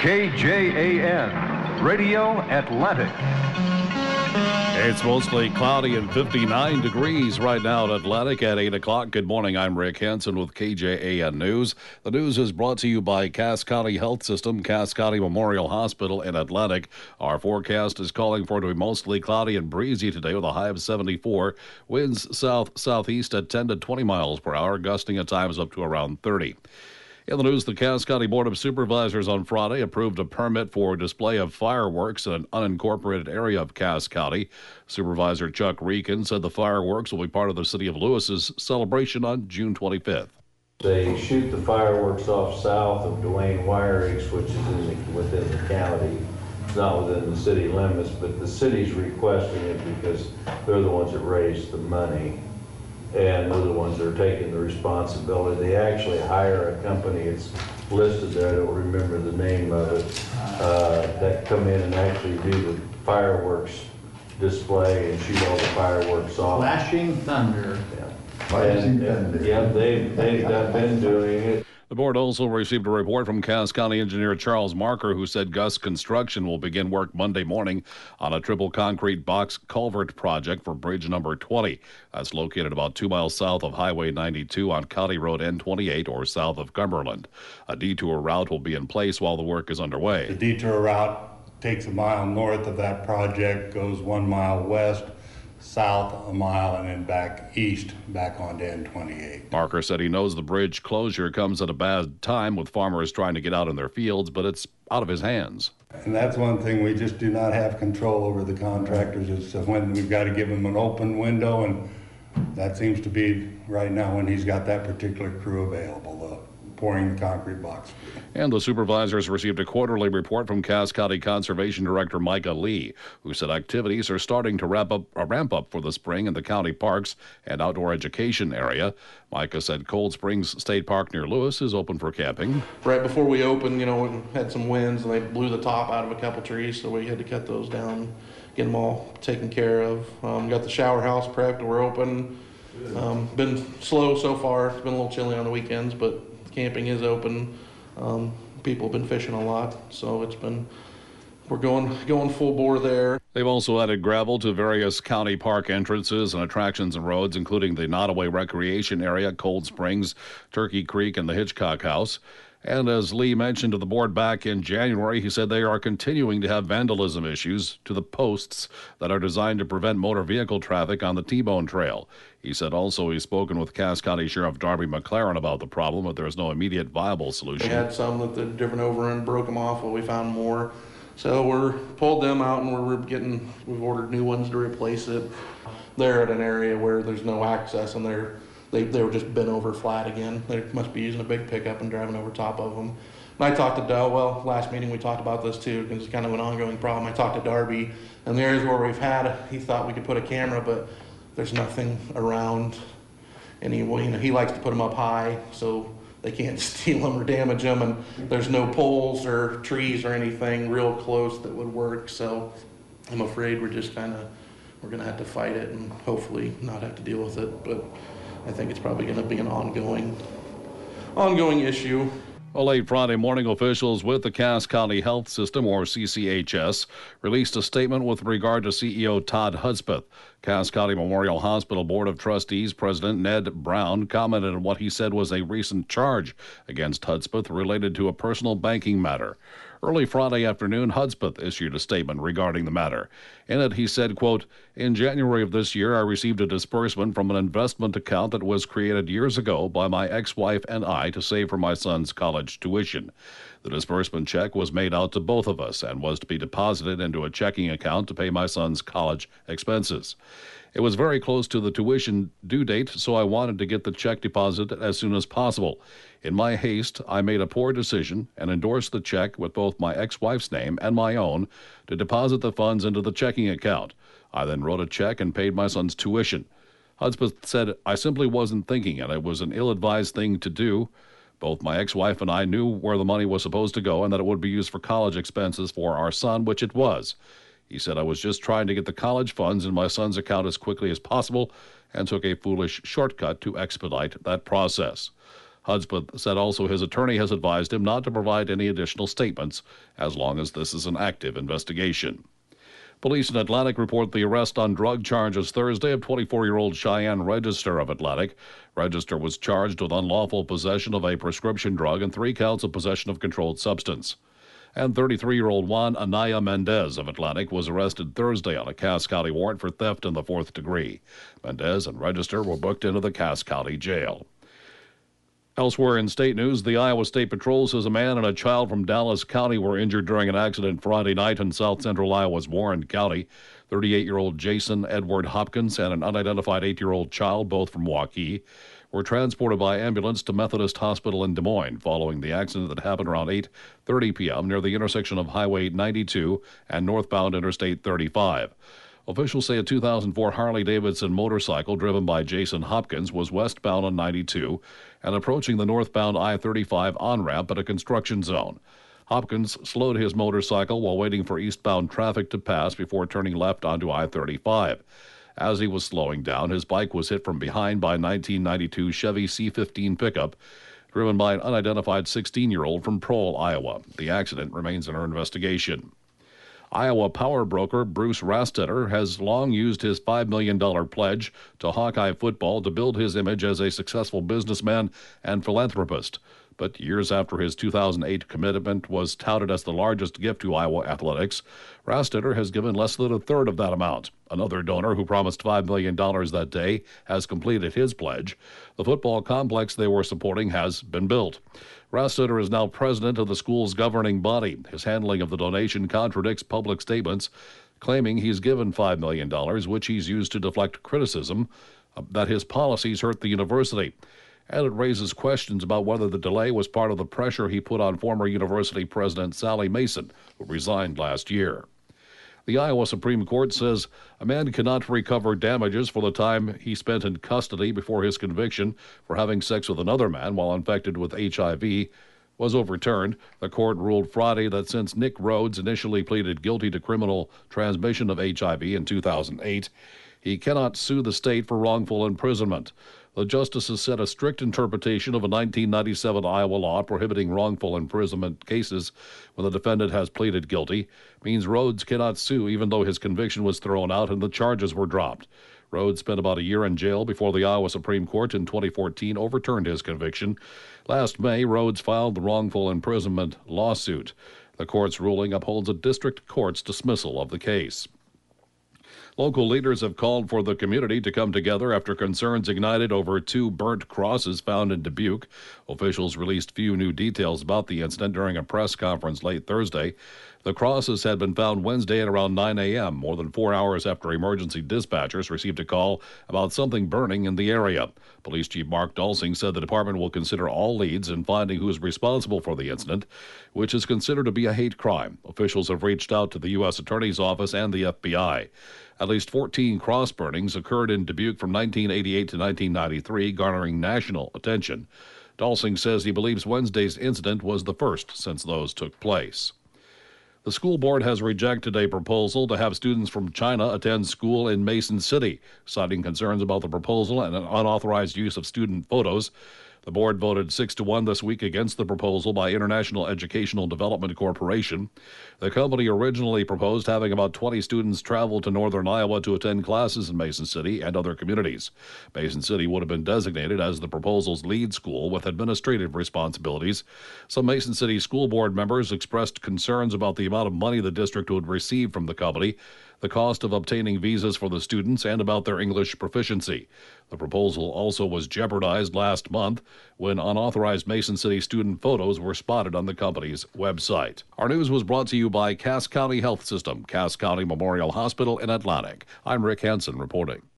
KJAN, Radio Atlantic. It's mostly cloudy and 59 degrees right now at Atlantic at 8 o'clock. Good morning. I'm Rick Hansen with KJAN News. The news is brought to you by Cass County Health System, Cass County Memorial Hospital in Atlantic. Our forecast is calling for it to be mostly cloudy and breezy today with a high of 74. Winds south-southeast at 10 to 20 miles per hour, gusting at times up to around 30. In the news, the Cass County Board of Supervisors on Friday approved a permit for display of fireworks in an unincorporated area of Cass County. Supervisor Chuck Reekin said the fireworks will be part of the City of Lewis's celebration on June 25th. They shoot the fireworks off south of Duane Wirex, which is within the county. It's not within the city limits, but the city's requesting it because they're the ones that raise the money. And they're the ones that are taking the responsibility. They actually hire a company, it's listed there, I don't remember the name of it, that come in and actually do the fireworks display and shoot all the fireworks off. Flashing Thunder. Yeah. Flashing Thunder. Yeah, they've been doing it. The board also received a report from Cass County engineer Charles Marker, who said Gus Construction will begin work Monday morning on a triple concrete box culvert project for bridge number 20. That's located about 2 miles south of Highway 92 on County Road N28 or south of Cumberland. A detour route will be in place while the work is underway. The detour route takes a mile north of that project, goes 1 mile west, south a mile, and then back east, back onto N28. Marker said he knows the bridge closure comes at a bad time with farmers trying to get out in their fields, but it's out of his hands. And that's one thing we just do not have control over the contractors, is when we've got to give them an open window, and that seems to be right now when he's got that particular crew available, pouring the concrete box. And the supervisors received a quarterly report from Cass County Conservation Director Micah Lee, who said activities are starting to ramp up for the spring in the county parks and outdoor education area. Micah said Cold Springs State Park near Lewis is open for camping. Right before we opened, we had some winds and they blew the top out of a couple trees, so we had to cut those down, get them all taken care of. Got the shower house prepped. We're open. Been slow so far. It's been a little chilly on the weekends, but camping is open. People have been fishing a lot, so we're going full bore there. They've also added gravel to various county park entrances and attractions and roads, including the Nottoway Recreation Area, Cold Springs, Turkey Creek, and the Hitchcock House. And as Lee mentioned to the board back in January, he said they are continuing to have vandalism issues to the posts that are designed to prevent motor vehicle traffic on the T-Bone Trail. He said also he's spoken with Cass County Sheriff Darby McLaren about the problem, but there's no immediate viable solution. We had some that they'd driven over and broke them off, but we found more. So we're pulled them out and we've ordered new ones to replace it. They're at an area where there's no access, and they were just bent over flat again. They must be using a big pickup and driving over top of them. And I talked to Dow, last meeting we talked about this too, because it's kind of an ongoing problem. I talked to Darby, and the areas where we've had, he thought we could put a camera, but there's nothing around. And he likes to put them up high so they can't steal them or damage them, and there's no poles or trees or anything real close that would work. So I'm afraid we're gonna have to fight it and hopefully not have to deal with it. But I think it's probably going to be an ongoing issue. Well, late Friday morning, officials with the Cass County Health System, or CCHS, released a statement with regard to CEO Todd Hudspeth. Cass County Memorial Hospital Board of Trustees President Ned Brown commented on what he said was a recent charge against Hudspeth related to a personal banking matter. Early Friday afternoon, Hudspeth issued a statement regarding the matter. In it, he said, quote, "In January of this year, I received a disbursement from an investment account that was created years ago by my ex-wife and I to save for my son's college tuition. The disbursement check was made out to both of us and was to be deposited into a checking account to pay my son's college expenses. It was very close to the tuition due date, so I wanted to get the check deposited as soon as possible. In my haste, I made a poor decision and endorsed the check with both my ex-wife's name and my own to deposit the funds into the checking account. I then wrote a check and paid my son's tuition." Hudspeth said, "I simply wasn't thinking, and it was an ill-advised thing to do. Both my ex-wife and I knew where the money was supposed to go and that it would be used for college expenses for our son, which it was." He said, "I was just trying to get the college funds in my son's account as quickly as possible and took a foolish shortcut to expedite that process." Hudspeth said also his attorney has advised him not to provide any additional statements as long as this is an active investigation. Police in Atlantic report the arrest on drug charges Thursday of 24-year-old Cheyenne Register of Atlantic. Register was charged with unlawful possession of a prescription drug and 3 counts of possession of controlled substance. And 33-year-old Juan Anaya Mendez of Atlantic was arrested Thursday on a Cass County warrant for theft in the 4th degree. Mendez and Register were booked into the Cass County Jail. Elsewhere in state news, the Iowa State Patrol says a man and a child from Dallas County were injured during an accident Friday night in south central Iowa's Warren County. 38-year-old Jason Edward Hopkins and an unidentified 8-year-old child, both from Waukee, were transported by ambulance to Methodist Hospital in Des Moines following the accident that happened around 8:30 p.m. near the intersection of Highway 92 and northbound Interstate 35. Officials say a 2004 Harley-Davidson motorcycle driven by Jason Hopkins was westbound on 92 and approaching the northbound I-35 on-ramp at a construction zone. Hopkins slowed his motorcycle while waiting for eastbound traffic to pass before turning left onto I-35. As he was slowing down, his bike was hit from behind by a 1992 Chevy C15 pickup driven by an unidentified 16-year-old from Prohl, Iowa. The accident remains under investigation. Iowa power broker Bruce Rastetter has long used his $5 million pledge to Hawkeye football to build his image as a successful businessman and philanthropist. But years after his 2008 commitment was touted as the largest gift to Iowa athletics, Rastetter has given less than a third of that amount. Another donor who promised $5 million that day has completed his pledge. The football complex they were supporting has been built. Rastetter is now president of the school's governing body. His handling of the donation contradicts public statements claiming he's given $5 million, which he's used to deflect criticism that his policies hurt the university. And it raises questions about whether the delay was part of the pressure he put on former university president Sally Mason, who resigned last year. The Iowa Supreme Court says a man cannot recover damages for the time he spent in custody before his conviction for having sex with another man while infected with HIV was overturned. The court ruled Friday that since Nick Rhodes initially pleaded guilty to criminal transmission of HIV in 2008, he cannot sue the state for wrongful imprisonment. The justices set a strict interpretation of a 1997 Iowa law prohibiting wrongful imprisonment cases when the defendant has pleaded guilty. Means Rhodes cannot sue even though his conviction was thrown out and the charges were dropped. Rhodes spent about a year in jail before the Iowa Supreme Court in 2014 overturned his conviction. Last May, Rhodes filed the wrongful imprisonment lawsuit. The court's ruling upholds a district court's dismissal of the case. Local leaders have called for the community to come together after concerns ignited over 2 burnt crosses found in Dubuque. Officials released few new details about the incident during a press conference late Thursday. The crosses had been found Wednesday at around 9 a.m., more than 4 hours after emergency dispatchers received a call about something burning in the area. Police Chief Mark Dulsing said the department will consider all leads in finding who is responsible for the incident, which is considered to be a hate crime. Officials have reached out to the U.S. Attorney's Office and the FBI. At least 14 cross burnings occurred in Dubuque from 1988 to 1993, garnering national attention. Dulsing says he believes Wednesday's incident was the first since those took place. The school board has rejected a proposal to have students from China attend school in Mason City, citing concerns about the proposal and an unauthorized use of student photos. The board voted 6-1 this week against the proposal by International Educational Development Corporation. The company originally proposed having about 20 students travel to northern Iowa to attend classes in Mason City and other communities. Mason City would have been designated as the proposal's lead school with administrative responsibilities. Some Mason City school board members expressed concerns about the amount of money the district would receive from the company, the cost of obtaining visas for the students, and about their English proficiency. The proposal also was jeopardized last month when unauthorized Mason City student photos were spotted on the company's website. Our news was brought to you by Cass County Health System, Cass County Memorial Hospital in Atlantic. I'm Rick Hansen reporting.